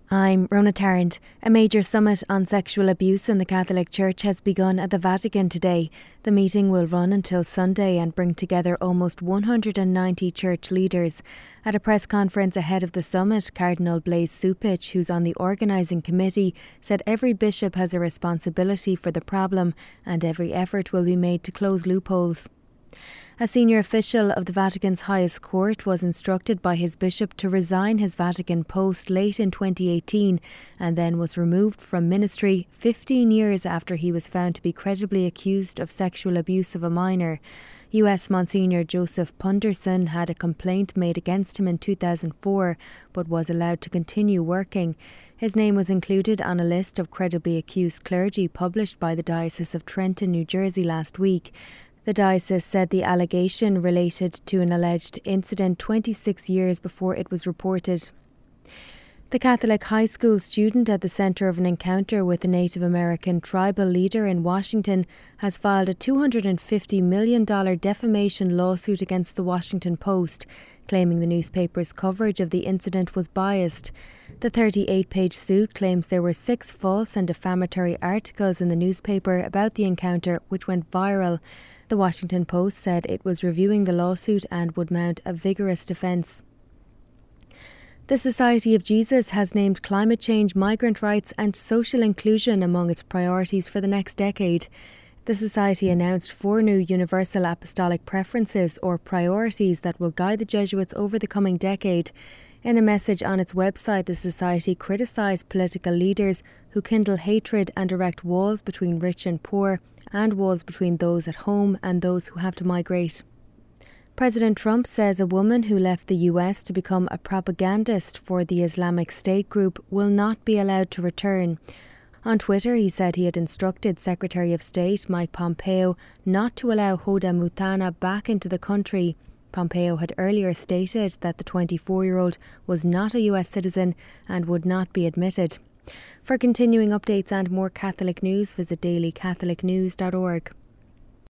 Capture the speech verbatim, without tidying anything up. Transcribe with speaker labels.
Speaker 1: I'm Rona Tarrant. A major summit on sexual abuse in the Catholic Church has begun at the Vatican today. The meeting will run until Sunday and bring together almost one hundred ninety church leaders. At a press conference ahead of the summit, Cardinal Blaise Cupich, who's on the organising committee, said every bishop has a responsibility for the problem and every effort will be made to close loopholes. A senior official of the Vatican's highest court was instructed by his bishop to resign his Vatican post late in twenty eighteen and then was removed from ministry fifteen years after he was found to be credibly accused of sexual abuse of a minor. U S Monsignor Joseph Punderson had a complaint made against him in two thousand four but was allowed to continue working. His name was included on a list of credibly accused clergy published by the Diocese of Trenton, New Jersey last week. The diocese said the allegation related to an alleged incident twenty-six years before it was reported. The Catholic high school student at the centre of an encounter with a Native American tribal leader in Washington has filed a two hundred fifty million dollars defamation lawsuit against the Washington Post, claiming the newspaper's coverage of the incident was biased. The thirty-eight page suit claims there were six false and defamatory articles in the newspaper about the encounter which went viral. The Washington Post said it was reviewing the lawsuit and would mount a vigorous defence. The Society of Jesus has named climate change, migrant rights and social inclusion among its priorities for the next decade. The Society announced four new Universal Apostolic Preferences or priorities that will guide the Jesuits over the coming decade. In a message on its website, the Society criticised political leaders who kindle hatred and erect walls between rich and poor, and walls between those at home and those who have to migrate. President Trump says a woman who left the U S to become a propagandist for the Islamic State group will not be allowed to return. On Twitter, he said he had instructed Secretary of State Mike Pompeo not to allow Hoda Muthana back into the country. Pompeo had earlier stated that the twenty-four-year-old was not a U S citizen and would not be admitted. For continuing updates and more Catholic news, visit daily catholic news dot org.